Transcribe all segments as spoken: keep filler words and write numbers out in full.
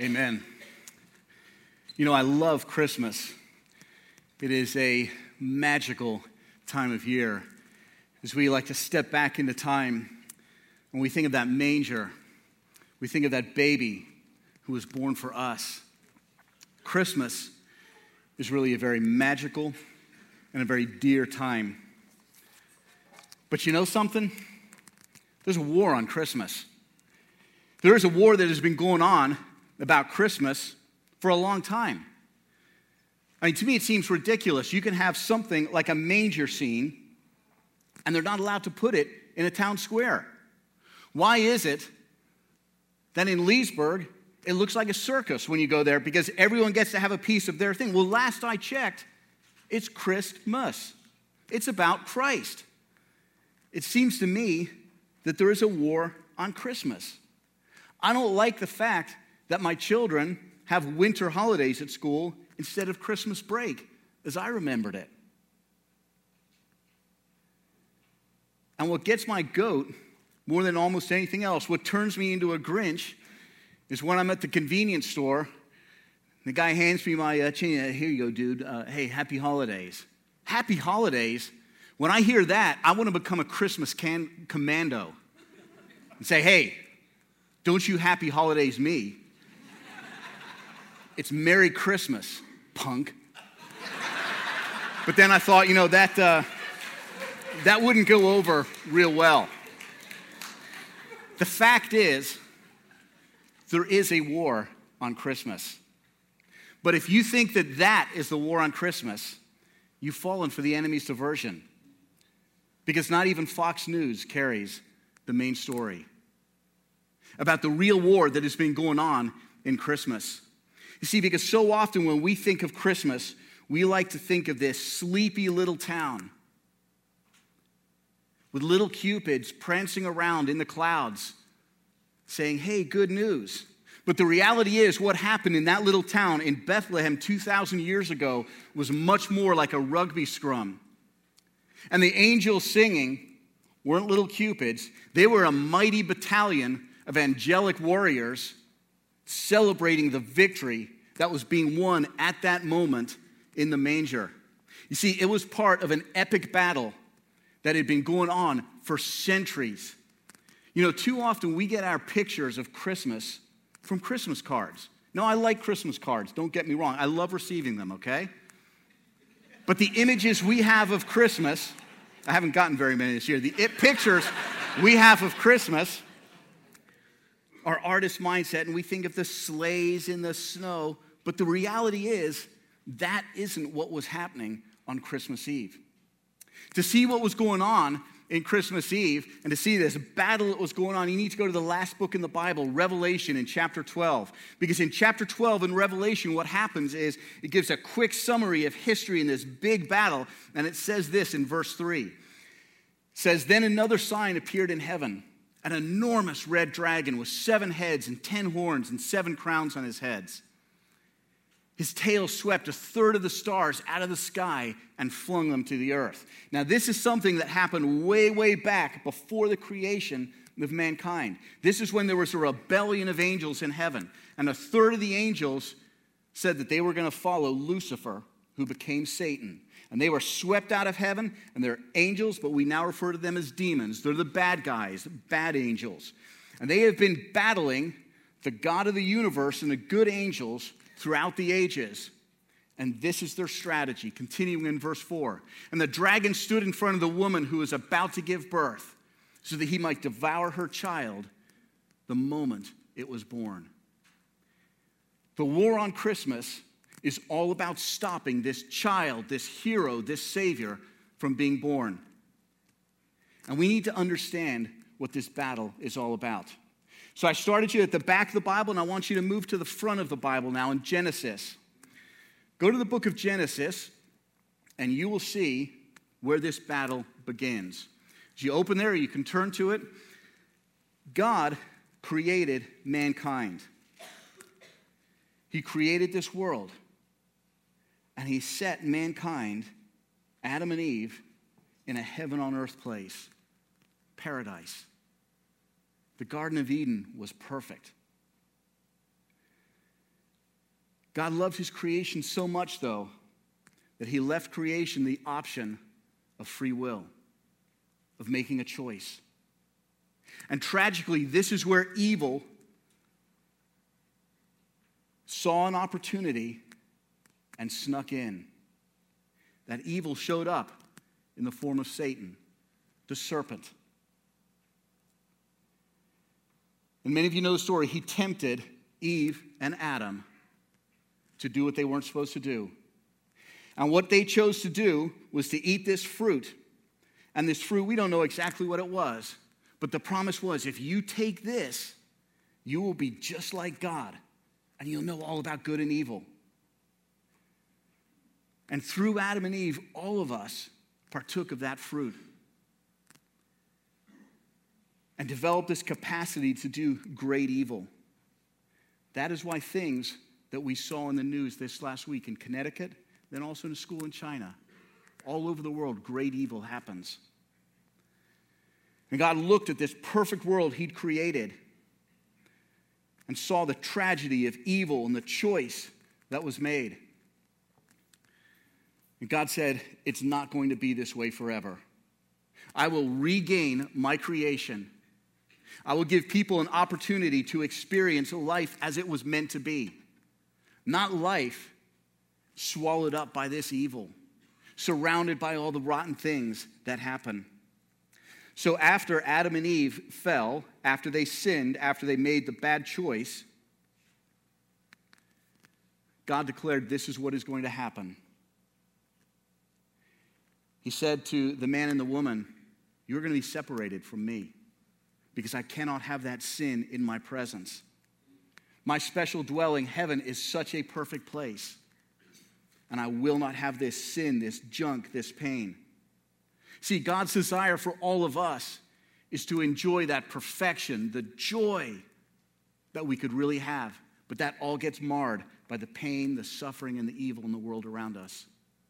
Amen. You know, I love Christmas. It is a magical time of year as we like to step back into time. When we think of that manger, we think of that baby who was born for us. Christmas is really a very magical and a very dear time. But you know something? There's a war on Christmas. There is a war that has been going on about Christmas for a long time. I mean, to me, it seems ridiculous. You can have something like a manger scene, and they're not allowed to put it in a town square. Why is it that in Leesburg, it looks like a circus when you go there because everyone gets to have a piece of their thing? Well, last I checked, it's Christmas. It's about Christ. It seems to me that there is a war on Christmas. I don't like the fact that my children have winter holidays at school instead of Christmas break, as I remembered it. And what gets my goat more than almost anything else, what turns me into a Grinch, is when I'm at the convenience store, the guy hands me my uh, chain. Uh, Here you go, dude. Uh, hey, happy holidays. Happy holidays? When I hear that, I want to become a Christmas can- commando and say, hey, don't you happy holidays me. It's Merry Christmas, punk. But then I thought, you know, that uh, that wouldn't go over real well. The fact is, there is a war on Christmas. But if you think that that is the war on Christmas, you've fallen for the enemy's diversion. Because not even Fox News carries the main story about the real war that has been going on in Christmas. You see, because so often when we think of Christmas, we like to think of this sleepy little town with little cupids prancing around in the clouds saying, hey, good news. But the reality is what happened in that little town in Bethlehem two thousand years ago was much more like a rugby scrum. And the angels singing weren't little cupids. They were a mighty battalion of angelic warriors celebrating the victory that was being won at that moment in the manger. You see, it was part of an epic battle that had been going on for centuries. You know, too often we get our pictures of Christmas from Christmas cards. No, I like Christmas cards, don't get me wrong. I love receiving them, okay? But the images we have of Christmas, I haven't gotten very many this year, the it, pictures we have of Christmas are artist mindset, and we think of the sleighs in the snow, but the reality is that isn't what was happening on Christmas Eve. To see what was going on in Christmas Eve and to see this battle that was going on, you need to go to the last book in the Bible, Revelation, in chapter twelve. Because in chapter twelve in Revelation, what happens is it gives a quick summary of history in this big battle, and it says this in verse three. It says, then another sign appeared in heaven, an enormous red dragon with seven heads and ten horns and seven crowns on his heads. His tail swept a third of the stars out of the sky and flung them to the earth. Now, this is something that happened way, way back before the creation of mankind. This is when there was a rebellion of angels in heaven. And a third of the angels said that they were going to follow Lucifer, who became Satan. And they were swept out of heaven, and they're angels, but we now refer to them as demons. They're the bad guys, bad angels. And they have been battling the God of the universe and the good angels throughout the ages. And this is their strategy, continuing in verse four. And the dragon stood in front of the woman who was about to give birth so that he might devour her child the moment it was born. The war on Christmas is all about stopping this child, this hero, this savior from being born. And we need to understand what this battle is all about. So I started you at the back of the Bible, and I want you to move to the front of the Bible now in Genesis. Go to the book of Genesis, and you will see where this battle begins. As you open there, you can turn to it. God created mankind. He created this world, and he set mankind, Adam and Eve, in a heaven on earth place, paradise. The Garden of Eden was perfect. God loves his creation so much, though, that he left creation the option of free will, of making a choice. And tragically, this is where evil saw an opportunity and snuck in. That evil showed up in the form of Satan, the serpent. And many of you know the story. He tempted Eve and Adam to do what they weren't supposed to do. And what they chose to do was to eat this fruit. And this fruit, we don't know exactly what it was, but the promise was, if you take this, you will be just like God, and you'll know all about good and evil. And through Adam and Eve, all of us partook of that fruit and developed this capacity to do great evil. That is why things that we saw in the news this last week in Connecticut, then also in a school in China, all over the world, great evil happens. And God looked at this perfect world he'd created and saw the tragedy of evil and the choice that was made. And God said, it's not going to be this way forever. I will regain my creation. I will give people an opportunity to experience life as it was meant to be. Not life swallowed up by this evil, surrounded by all the rotten things that happen. So after Adam and Eve fell, after they sinned, after they made the bad choice, God declared this is what is going to happen. He said to the man and the woman, you're going to be separated from me because I cannot have that sin in my presence. My special dwelling, heaven, is such a perfect place. And I will not have this sin, this junk, this pain. See, God's desire for all of us is to enjoy that perfection, the joy that we could really have. But that all gets marred by the pain, the suffering, and the evil in the world around us.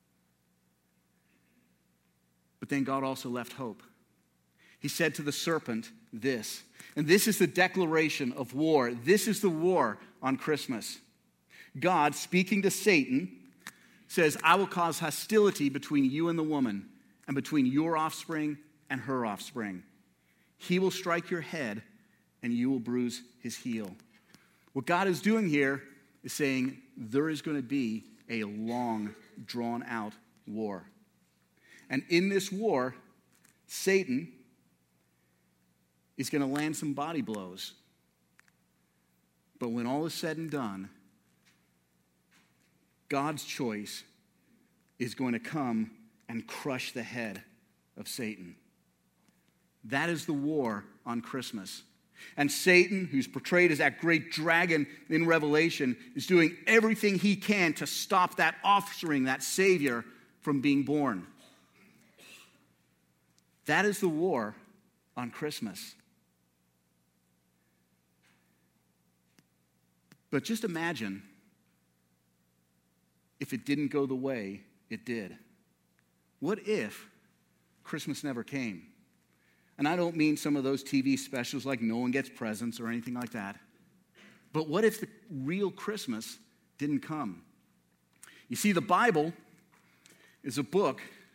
But then God also left hope. He said to the serpent this, and this is the declaration of war. This is the war on Christmas. God, speaking to Satan, says, I will cause hostility between you and the woman, and between your offspring and her offspring. He will strike your head, and you will bruise his heel. What God is doing here is saying there is going to be a long, drawn-out war. And in this war, Satan is going to land some body blows. But when all is said and done, God's choice is going to come and crush the head of Satan. That is the war on Christmas. And Satan, who's portrayed as that great dragon in Revelation, is doing everything he can to stop that offspring, that Savior, from being born. That is the war on Christmas. But just imagine if it didn't go the way it did. What if Christmas never came? And I don't mean some of those T V specials like No One Gets Presents or anything like that. But what if the real Christmas didn't come? You see, the Bible is a book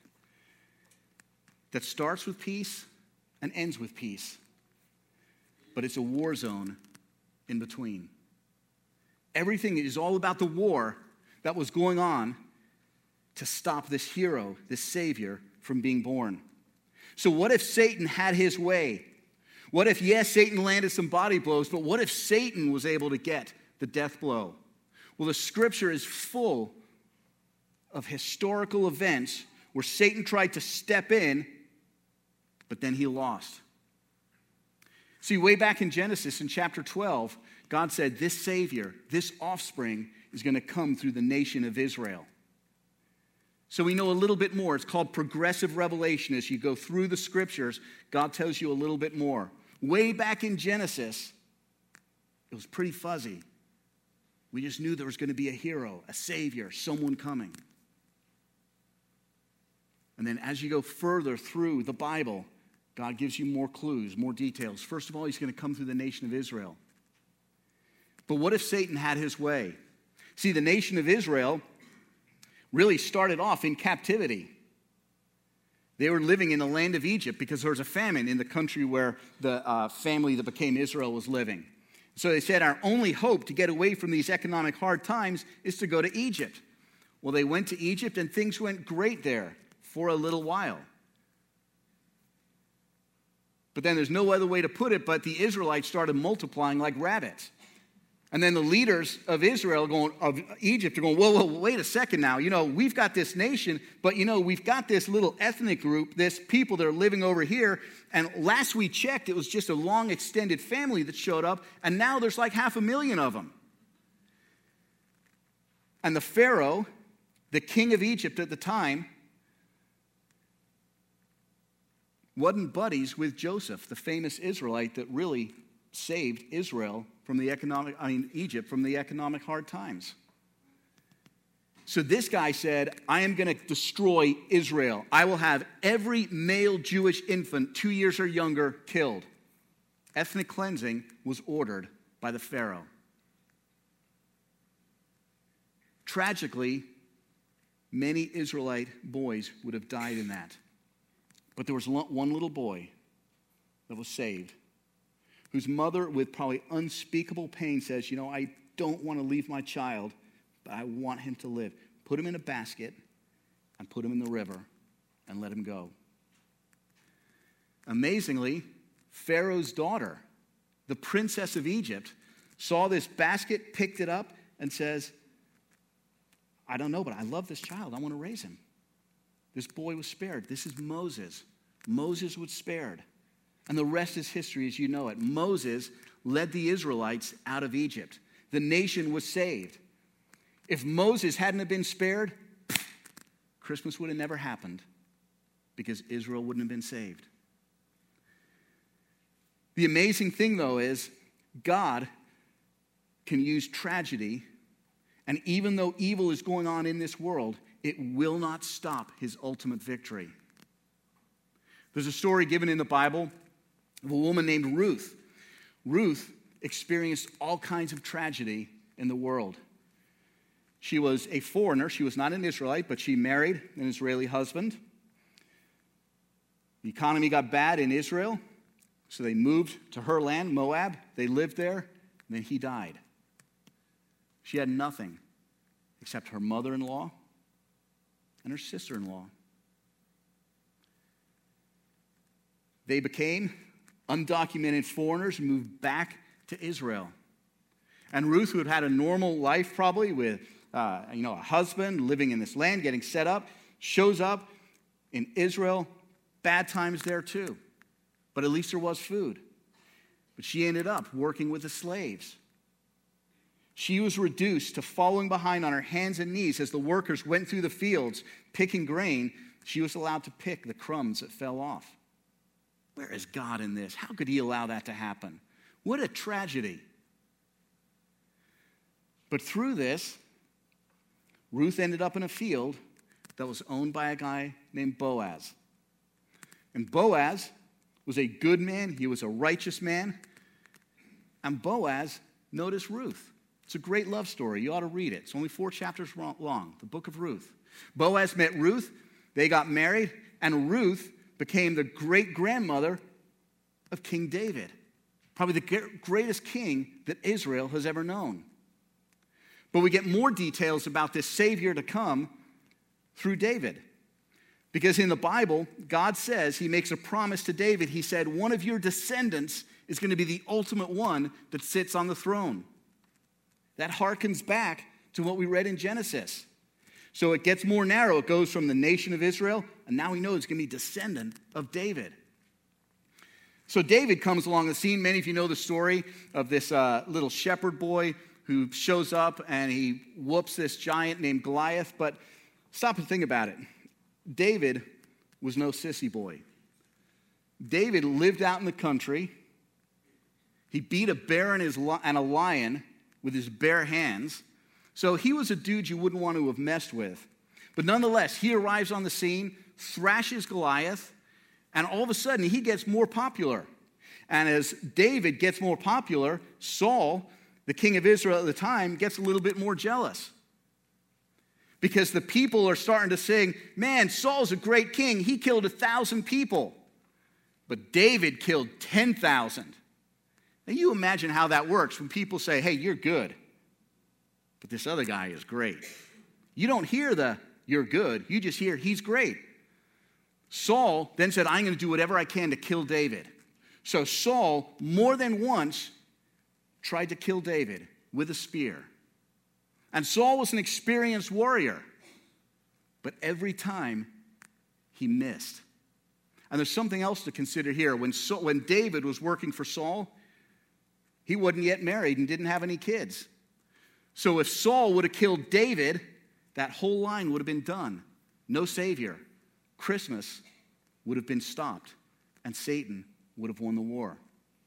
that starts with peace and ends with peace. But it's a war zone in between. Everything is all about the war that was going on to stop this hero, this Savior, from being born. So what if Satan had his way? What if, yes, Satan landed some body blows, but what if Satan was able to get the death blow? Well, the scripture is full of historical events where Satan tried to step in, but then he lost. See, way back in Genesis in chapter twelve, God said this Savior, this offspring, is going to come through the nation of Israel. So we know a little bit more. It's called progressive revelation. As you go through the scriptures, God tells you a little bit more. Way back in Genesis, it was pretty fuzzy. We just knew there was going to be a hero, a Savior, someone coming. And then as you go further through the Bible, God gives you more clues, more details. First of all, he's going to come through the nation of Israel. But what if Satan had his way? See, the nation of Israel really started off in captivity. They were living in the land of Egypt because there was a famine in the country where the uh, family that became Israel was living. So they said, our only hope to get away from these economic hard times is to go to Egypt. Well, they went to Egypt and things went great there for a little while. But then there's no other way to put it, but the Israelites started multiplying like rabbits. And then the leaders of Israel, going of Egypt, are going, whoa, whoa, wait a second now. You know, we've got this nation, but, you know, we've got this little ethnic group, this people that are living over here. And last we checked, it was just a long extended family that showed up. And now there's like half a million of them. And the Pharaoh, the king of Egypt at the time, wasn't buddies with Joseph, the famous Israelite that really saved Israel from the economic, I mean, Egypt from the economic hard times. So this guy said, I am going to destroy Israel. I will have every male Jewish infant two years or younger killed. Ethnic cleansing was ordered by the Pharaoh. Tragically, many Israelite boys would have died in that. But there was one little boy that was saved, whose mother, with probably unspeakable pain, says, you know, I don't want to leave my child, but I want him to live. Put him in a basket and put him in the river and let him go. Amazingly, Pharaoh's daughter, the princess of Egypt, saw this basket, picked it up, and says, I don't know, but I love this child. I want to raise him. This boy was spared. This is Moses. Moses was spared. And the rest is history as you know it. Moses led the Israelites out of Egypt. The nation was saved. If Moses hadn't have been spared, Christmas would have never happened because Israel wouldn't have been saved. The amazing thing, though, is God can use tragedy, and even though evil is going on in this world, it will not stop his ultimate victory. There's a story given in the Bible of a woman named Ruth. Ruth experienced all kinds of tragedy in the world. She was a foreigner. She was not an Israelite, but she married an Israeli husband. The economy got bad in Israel, so they moved to her land, Moab. They lived there, and then he died. She had nothing except her mother-in-law and her sister-in-law. They became undocumented foreigners and moved back to Israel. And Ruth, who had had a normal life probably with uh, you know, a husband, living in this land, getting set up, shows up in Israel. Bad times there too. But at least there was food. But she ended up working with the slaves. She was reduced to following behind on her hands and knees as the workers went through the fields picking grain. She was allowed to pick the crumbs that fell off. Where is God in this? How could he allow that to happen? What a tragedy. But through this, Ruth ended up in a field that was owned by a guy named Boaz. And Boaz was a good man. He was a righteous man. And Boaz noticed Ruth. It's a great love story. You ought to read it. It's only four chapters long, the book of Ruth. Boaz met Ruth. They got married. And Ruth became the great-grandmother of King David. Probably the greatest king that Israel has ever known. But we get more details about this Savior to come through David. Because in the Bible, God says, he makes a promise to David. He said, one of your descendants is going to be the ultimate one that sits on the throne. That harkens back to what we read in Genesis. So it gets more narrow. It goes from the nation of Israel, and now we know it's going to be descendant of David. So David comes along the scene. Many of you know the story of this uh, little shepherd boy who shows up and he whoops this giant named Goliath. But stop and think about it. David was no sissy boy. David lived out in the country. He beat a bear and, his, and a lion with his bare hands. So he was a dude you wouldn't want to have messed with. But nonetheless, he arrives on the scene, thrashes Goliath, and all of a sudden he gets more popular. And as David gets more popular, Saul the king of Israel at the time gets a little bit more jealous. Because the people are starting to say, man, Saul's a great king. He killed a thousand people. But David killed ten thousand. Now you imagine how that works when people say, hey, you're good, but this other guy is great. You don't hear the, you're good. You just hear, he's great. Saul then said, I'm going to do whatever I can to kill David. So Saul, more than once, tried to kill David with a spear. And Saul was an experienced warrior, but every time he missed. And there's something else to consider here. When, Saul, when David was working for Saul, he wasn't yet married and didn't have any kids. So if Saul would have killed David, that whole line would have been done. No Savior. Christmas would have been stopped, and Satan would have won the war.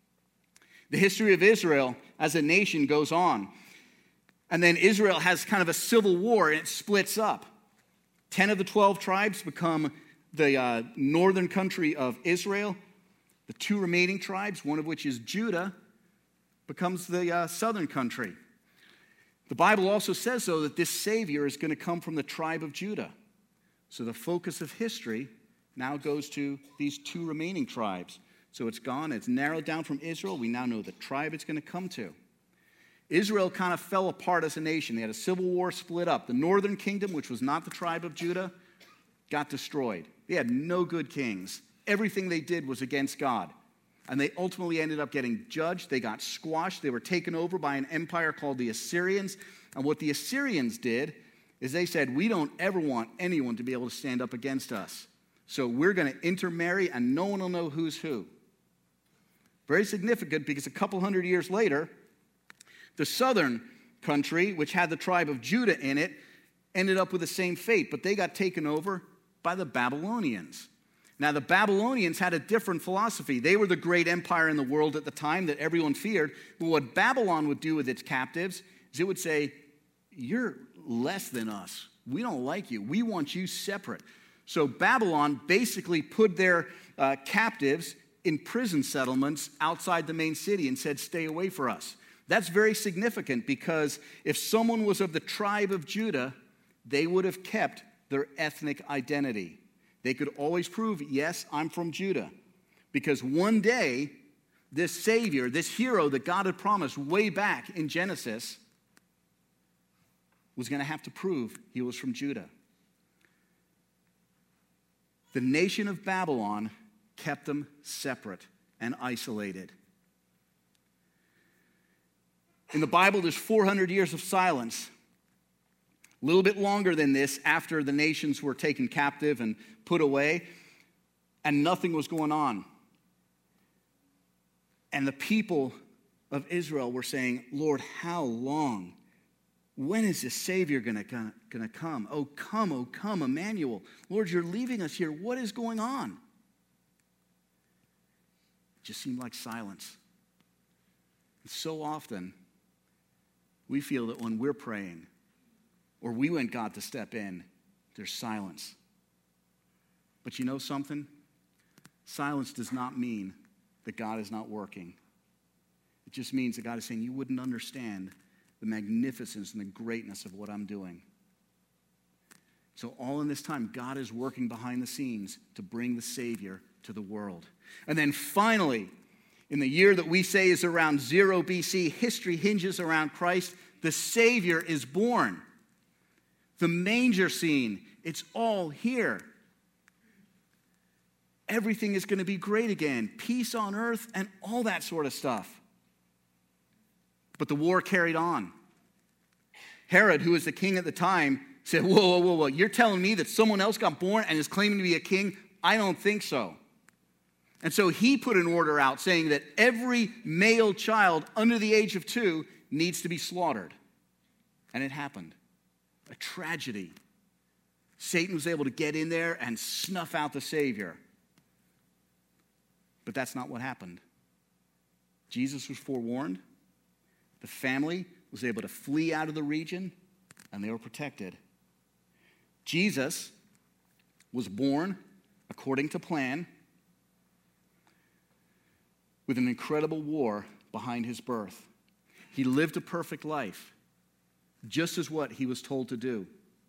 The history of Israel as a nation goes on. And then Israel has kind of a civil war, and it splits up. Ten of the twelve tribes become the uh, northern country of Israel. The two remaining tribes, one of which is Judah, becomes the uh, southern country. The Bible also says, though, that this Savior is going to come from the tribe of Judah. So the focus of history now goes to these two remaining tribes. So it's gone, it's narrowed down from Israel. We now know the tribe it's going to come to. Israel kind of fell apart as a nation. They had a civil war, split up. The northern kingdom, which was not the tribe of Judah, got destroyed. They had no good kings. Everything they did was against God. And they ultimately ended up getting judged. They got squashed. They were taken over by an empire called the Assyrians. And what the Assyrians did is they said, we don't ever want anyone to be able to stand up against us. So we're going to intermarry and no one will know who's who. Very significant because a couple hundred years later, the southern country, which had the tribe of Judah in it, ended up with the same fate, but they got taken over by the Babylonians. Now, the Babylonians had a different philosophy. They were the great empire in the world at the time that everyone feared. But what Babylon would do with its captives is it would say, you're less than us. We don't like you. We want you separate. So Babylon basically put their uh, captives in prison settlements outside the main city and said, stay away from us. That's very significant because if someone was of the tribe of Judah, they would have kept their ethnic identity. They could always prove, yes, I'm from Judah. Because one day, this Savior, this hero that God had promised way back in Genesis, was going to have to prove he was from Judah. The nation of Babylon kept them separate and isolated. In the Bible, there's four hundred years of silence. A little bit longer than this after the nations were taken captive and put away, and nothing was going on. And the people of Israel were saying, Lord, how long? When is this Savior going to come? Oh, come, oh, come, Emmanuel. Lord, you're leaving us here. What is going on? It just seemed like silence. And so often, we feel that when we're praying, or we want God to step in, there's silence. But you know something? Silence does not mean that God is not working. It just means that God is saying, you wouldn't understand the magnificence and the greatness of what I'm doing. So all in this time, God is working behind the scenes to bring the Savior to the world. And then finally, in the year that we say is around zero B C, history hinges around Christ. The Savior is born. The manger scene, it's all here. Everything is going to be great again. Peace on earth and all that sort of stuff. But the war carried on. Herod, who was the king at the time, said, whoa, whoa, whoa, whoa, you're telling me that someone else got born and is claiming to be a king? I don't think so. And so he put an order out saying that every male child under the age of two needs to be slaughtered. And it happened. A tragedy. Satan was able to get in there and snuff out the Savior. But that's not what happened. Jesus was forewarned. The family was able to flee out of the region, and they were protected. Jesus was born according to plan with an incredible war behind his birth. He lived a perfect life, just as what he was told to do.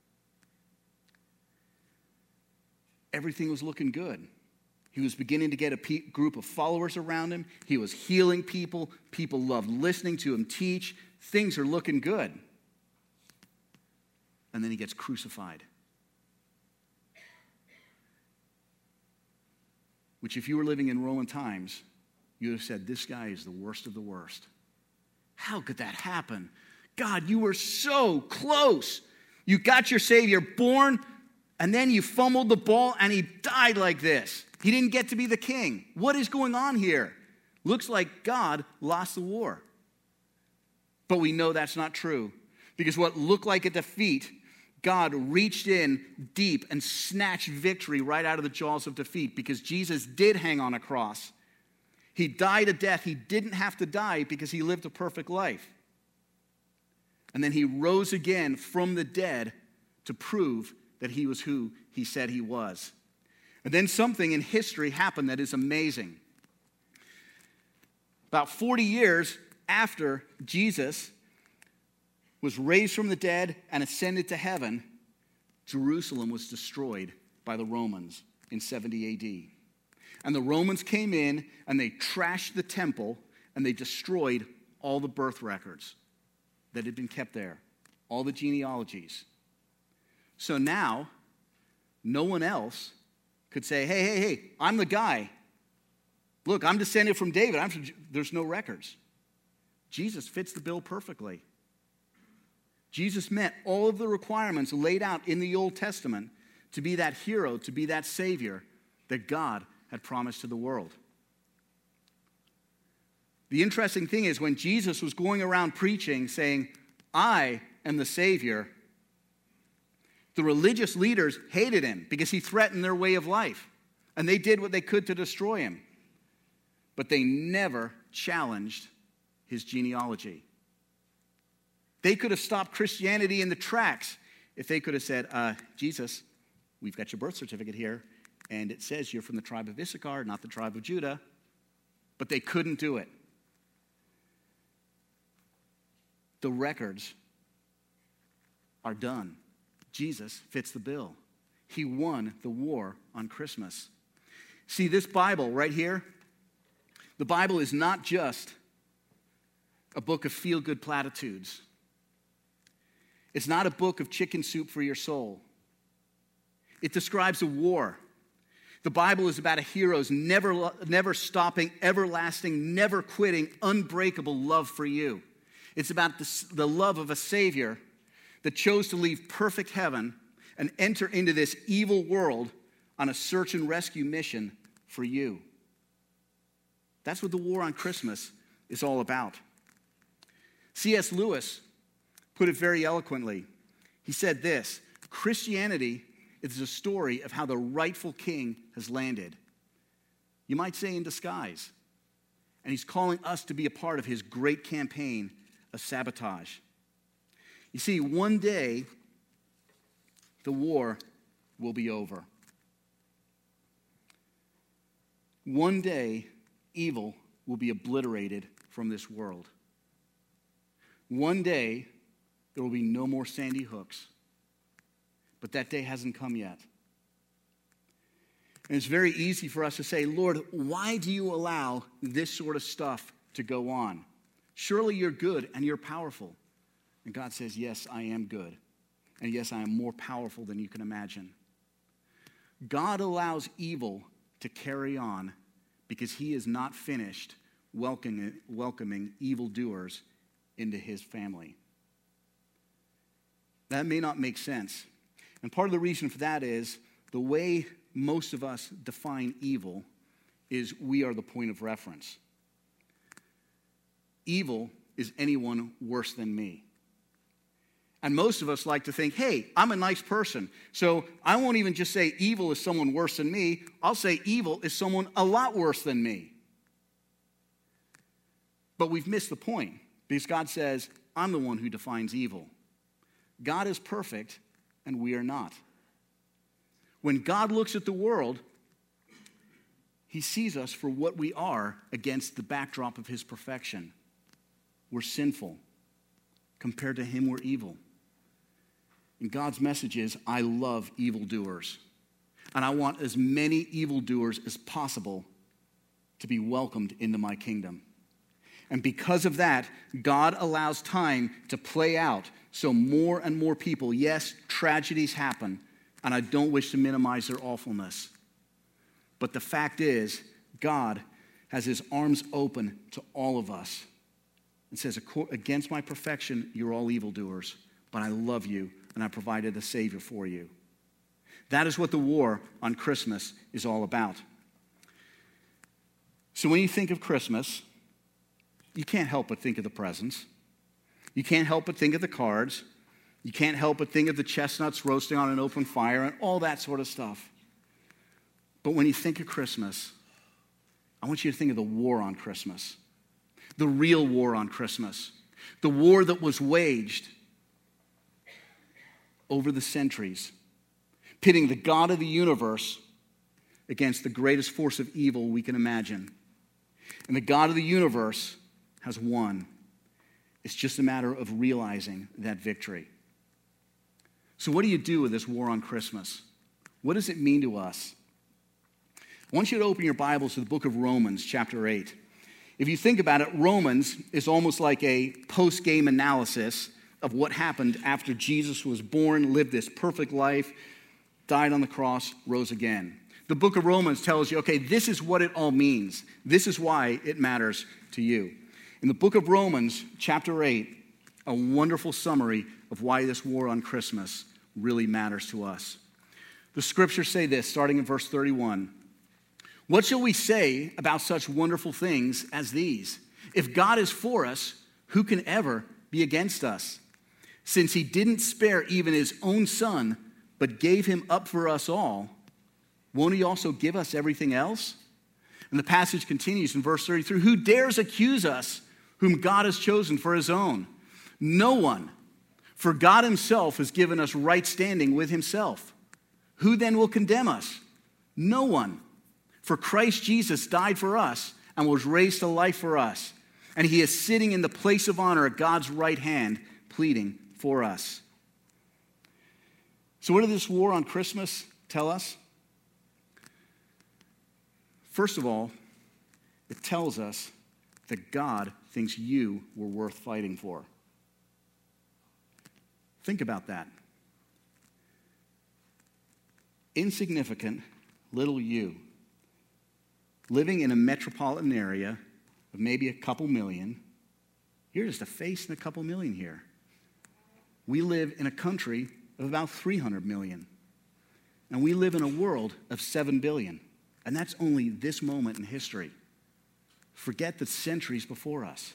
Everything was looking good. He was beginning to get a pe- group of followers around him. He was healing people. People loved listening to him teach. Things are looking good. And then he gets crucified. Which, if you were living in Roman times, you would have said, this guy is the worst of the worst. How could that happen? God, you were so close. You got your Savior born, and then you fumbled the ball, and he died like this. He didn't get to be the king. What is going on here? Looks like God lost the war. But we know that's not true, because what looked like a defeat, God reached in deep and snatched victory right out of the jaws of defeat, because Jesus did hang on a cross. He died a death he didn't have to die because he lived a perfect life. And then he rose again from the dead to prove that he was who he said he was. And then something in history happened that is amazing. About forty years after Jesus was raised from the dead and ascended to heaven, Jerusalem was destroyed by the Romans in seventy A D. And the Romans came in and they trashed the temple and they destroyed all the birth records that had been kept there, all the genealogies. So now, no one else could say, hey, hey, hey, I'm the guy. Look, I'm descended from David. I'm from, there's no records. Jesus fits the bill perfectly. Jesus met all of the requirements laid out in the Old Testament to be that hero, to be that Savior that God had promised to the world. The interesting thing is, when Jesus was going around preaching, saying, I am the Savior, the religious leaders hated him because he threatened their way of life. And they did what they could to destroy him. But they never challenged his genealogy. They could have stopped Christianity in the tracks if they could have said, uh, Jesus, we've got your birth certificate here, and it says you're from the tribe of Issachar, not the tribe of Judah. But they couldn't do it. The records are done. Jesus fits the bill. He won the war on Christmas. See, this Bible right here, the Bible is not just a book of feel-good platitudes. It's not a book of chicken soup for your soul. It describes a war. The Bible is about a hero's never, never stopping, everlasting, never quitting, unbreakable love for you. It's about the, the love of a Savior that chose to leave perfect heaven and enter into this evil world on a search and rescue mission for you. That's what the war on Christmas is all about. C S Lewis put it very eloquently. He said this: Christianity is a story of how the rightful king has landed. You might say in disguise. And he's calling us to be a part of his great campaign of sabotage. You see, one day, the war will be over. One day, evil will be obliterated from this world. One day, there will be no more Sandy Hooks. But that day hasn't come yet. And it's very easy for us to say, Lord, why do you allow this sort of stuff to go on? Surely you're good and you're powerful. And God says, yes, I am good. And yes, I am more powerful than you can imagine. God allows evil to carry on because he is not finished welcoming, welcoming evildoers into his family. That may not make sense. And part of the reason for that is the way most of us define evil is we are the point of reference. Evil is anyone worse than me. And most of us like to think, hey, I'm a nice person, so I won't even just say evil is someone worse than me. I'll say evil is someone a lot worse than me. But we've missed the point, because God says, I'm the one who defines evil. God is perfect, and we are not. When God looks at the world, he sees us for what we are against the backdrop of his perfection. we're sinful. Compared to him, we're evil. And God's message is, I love evildoers. And I want as many evildoers as possible to be welcomed into my kingdom. And because of that, God allows time to play out so more and more people, yes, tragedies happen, and I don't wish to minimize their awfulness. But the fact is, God has his arms open to all of us and says, against my perfection, you're all evildoers, but I love you and I provided a Savior for you. That is what the war on Christmas is all about. So when you think of Christmas, you can't help but think of the presents. You can't help but think of the cards. You can't help but think of the chestnuts roasting on an open fire and all that sort of stuff. But when you think of Christmas, I want you to think of the war on Christmas. The real war on Christmas. The war that was waged over the centuries, pitting the God of the universe against the greatest force of evil we can imagine. And the God of the universe has won. It's just a matter of realizing that victory. So what do you do with this war on Christmas? What does it mean to us? I want you to open your Bibles to the book of Romans, chapter eight. If you think about it, Romans is almost like a post-game analysis of what happened after Jesus was born, lived this perfect life, died on the cross, rose again. The book of Romans tells you, okay, this is what it all means. This is why it matters to you. In the book of Romans, chapter eight, a wonderful summary of why this war on Christmas really matters to us. The scriptures say this, starting in verse thirty-one. What shall we say about such wonderful things as these? If God is for us, who can ever be against us? Since he didn't spare even his own son, but gave him up for us all, won't he also give us everything else? And the passage continues in verse thirty-three. Who dares accuse us whom God has chosen for his own? No one. For God himself has given us right standing with himself. Who then will condemn us? No one. For Christ Jesus died for us and was raised to life for us. And he is sitting in the place of honor at God's right hand, pleading for us. So what does this war on Christmas tell us? First of all, it tells us that God thinks you were worth fighting for. Think about that. Insignificant little you, living in a metropolitan area of maybe a couple million. You're just a face in a couple million here. We live in a country of about three hundred million. And we live in a world of seven billion. And that's only this moment in history. Forget the centuries before us.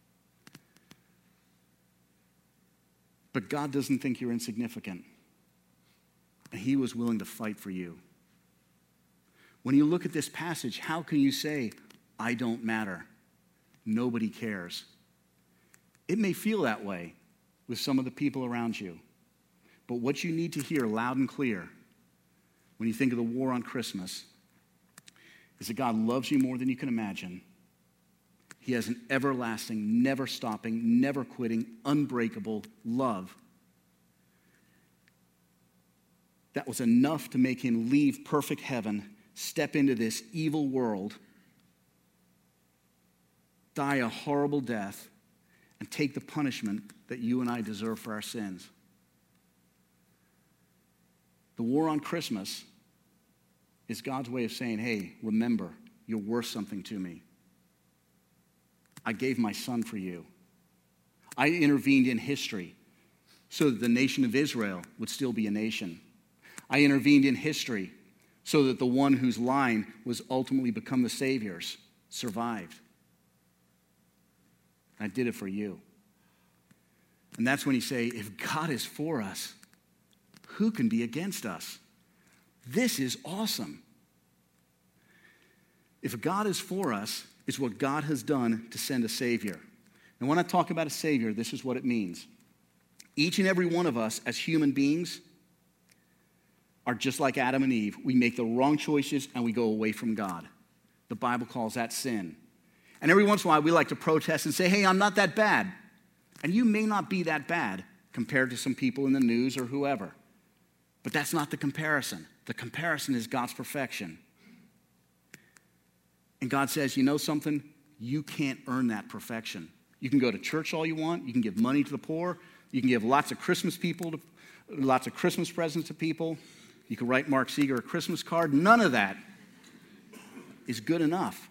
But God doesn't think you're insignificant. And he was willing to fight for you. When you look at this passage, how can you say, I don't matter? Nobody cares. It may feel that way with some of the people around you. But what you need to hear loud and clear when you think of the war on Christmas is that God loves you more than you can imagine. He has an everlasting, never stopping, never quitting, unbreakable love that was enough to make him leave perfect heaven, step into this evil world, die a horrible death, and take the punishment that you and I deserve for our sins. The war on Christmas is God's way of saying, hey, remember, you're worth something to me. I gave my son for you. I intervened in history so that the nation of Israel would still be a nation. I intervened in history so that the one whose line was ultimately become the Savior's survived. I did it for you. And that's when you say, if God is for us, who can be against us? This is awesome. If God is for us, it's what God has done to send a Savior. And when I talk about a Savior, this is what it means. Each and every one of us as human beings are just like Adam and Eve. We make the wrong choices and we go away from God. The Bible calls that sin. And every once in a while, we like to protest and say, hey, I'm not that bad. And you may not be that bad compared to some people in the news or whoever. But that's not the comparison. The comparison is God's perfection. And God says, you know something? You can't earn that perfection. You can go to church all you want. You can give money to the poor. You can give lots of Christmas people, to, lots of Christmas presents to people. You can write Mark Seeger a Christmas card. None of that is good enough.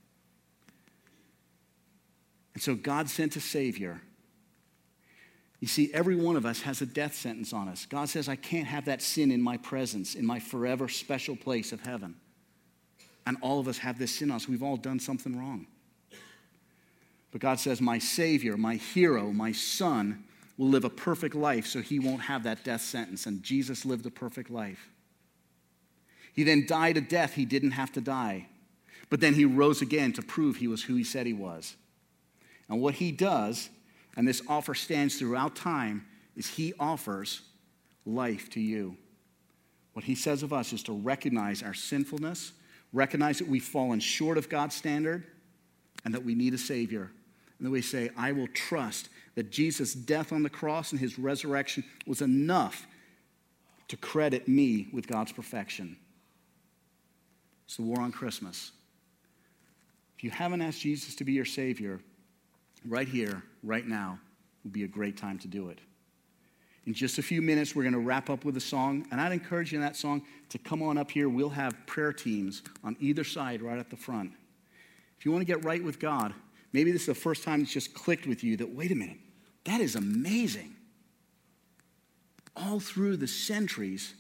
And so God sent a Savior. You see, every one of us has a death sentence on us. God says, I can't have that sin in my presence, in my forever special place of heaven. And all of us have this sin on us. We've all done something wrong. But God says, my Savior, my hero, my Son will live a perfect life so he won't have that death sentence. And Jesus lived a perfect life. He then died a death he didn't have to die. But then he rose again to prove he was who he said he was. And what he does, and this offer stands throughout time, is he offers life to you. What he says of us is to recognize our sinfulness, recognize that we've fallen short of God's standard, and that we need a Savior. And then we say, I will trust that Jesus' death on the cross and his resurrection was enough to credit me with God's perfection. It's the war on Christmas. If you haven't asked Jesus to be your Savior, right here, right now, would be a great time to do it. In just a few minutes, we're going to wrap up with a song, and I'd encourage you in that song to come on up here. We'll have prayer teams on either side right at the front. If you want to get right with God, maybe this is the first time it's just clicked with you that, wait a minute, that is amazing. All through the centuries,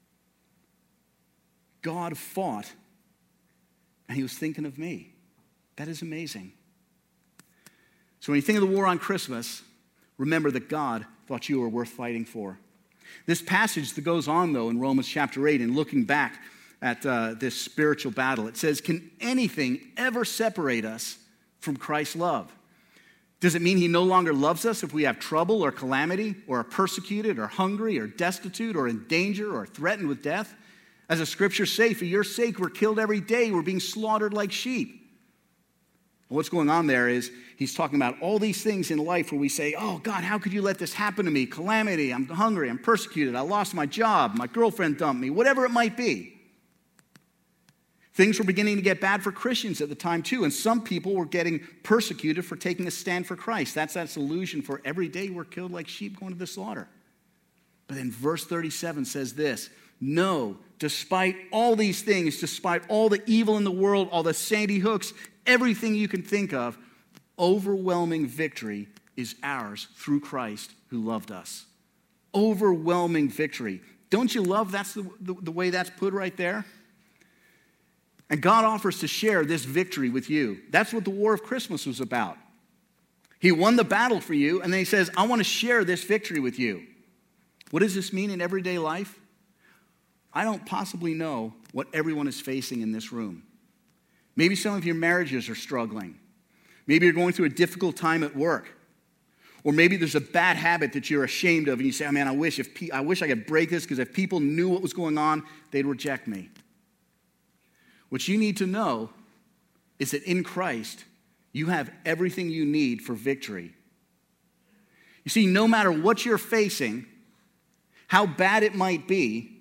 God fought, and he was thinking of me. That is amazing. So when you think of the war on Christmas, remember that God thought you were worth fighting for. This passage that goes on, though, in Romans chapter eight, and looking back at uh, this spiritual battle, it says, can anything ever separate us from Christ's love? Does it mean he no longer loves us if we have trouble or calamity, or are persecuted, or hungry, or destitute, or in danger, or threatened with death? As the scriptures say, for your sake we're killed every day, we're being slaughtered like sheep. What's going on there is he's talking about all these things in life where we say, oh, God, how could you let this happen to me? Calamity, I'm hungry, I'm persecuted, I lost my job, my girlfriend dumped me, whatever it might be. Things were beginning to get bad for Christians at the time too, and some people were getting persecuted for taking a stand for Christ. That's that solution for every day we're killed like sheep going to the slaughter. But then verse thirty-seven says this, no, despite all these things, despite all the evil in the world, all the Sandy Hooks, everything you can think of, overwhelming victory is ours through Christ who loved us. Overwhelming victory. Don't you love that's the, the, the way that's put right there? And God offers to share this victory with you. That's what the War of Christmas was about. He won the battle for you, and then he says, I want to share this victory with you. What does this mean in everyday life? I don't possibly know what everyone is facing in this room. Maybe some of your marriages are struggling. Maybe you're going through a difficult time at work. Or maybe there's a bad habit that you're ashamed of and you say, oh man, I wish, if pe- I wish I could break this because if people knew what was going on, they'd reject me. What you need to know is that in Christ, you have everything you need for victory. You see, no matter what you're facing, how bad it might be,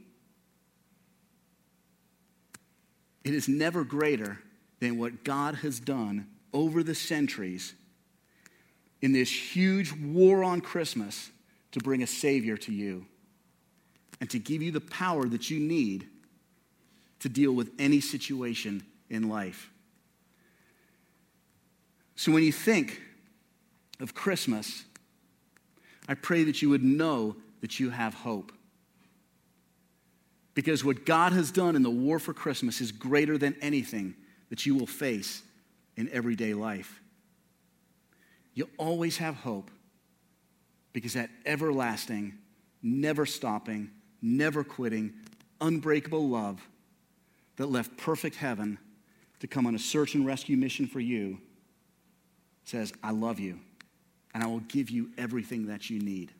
it is never greater than what God has done over the centuries in this huge war on Christmas to bring a Savior to you and to give you the power that you need to deal with any situation in life. So when you think of Christmas, I pray that you would know that you have hope. Because what God has done in the war for Christmas is greater than anything that you will face in everyday life. You'll always have hope because that everlasting, never stopping, never quitting, unbreakable love that left perfect heaven to come on a search and rescue mission for you says, I love you and I will give you everything that you need.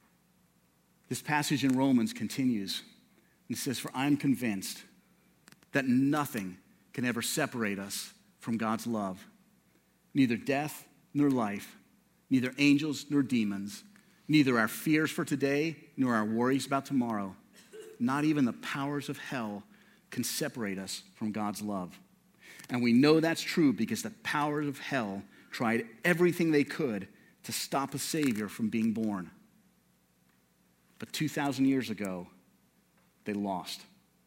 This passage in Romans continues and says, for I am convinced that nothing can ever separate us from God's love. Neither death nor life, neither angels nor demons, neither our fears for today nor our worries about tomorrow, not even the powers of hell can separate us from God's love. And we know that's true because the powers of hell tried everything they could to stop a Savior from being born. But two thousand years ago, they lost.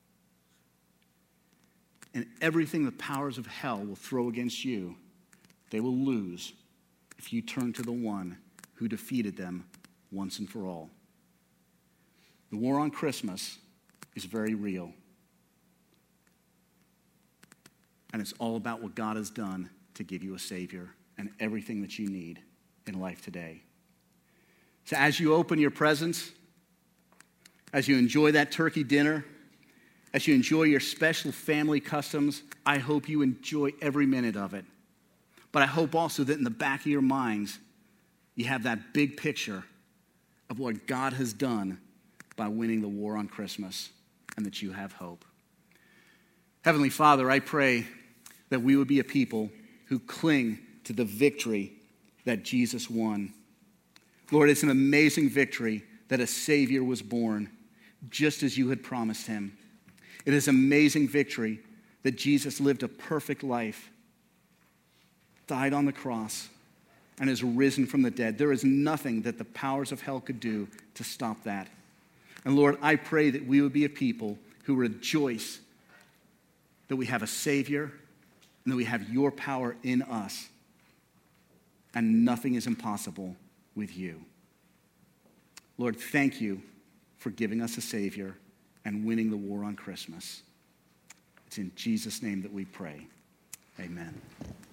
And everything the powers of hell will throw against you, they will lose if you turn to the one who defeated them once and for all. The war on Christmas is very real. And it's all about what God has done to give you a Savior and everything that you need in life today. So as you open your presents, as you enjoy that turkey dinner, as you enjoy your special family customs, I hope you enjoy every minute of it. But I hope also that in the back of your minds, you have that big picture of what God has done by winning the war on Christmas, and that you have hope. Heavenly Father, I pray that we would be a people who cling to the victory that Jesus won. Lord, it's an amazing victory that a Savior was born, just as you had promised him. It is amazing victory that Jesus lived a perfect life, died on the cross, and is risen from the dead. There is nothing that the powers of hell could do to stop that. And Lord, I pray that we would be a people who rejoice that we have a Savior and that we have your power in us, and nothing is impossible with you. Lord, thank you for giving us a Savior and winning the war on Christmas. It's in Jesus' name that we pray. Amen.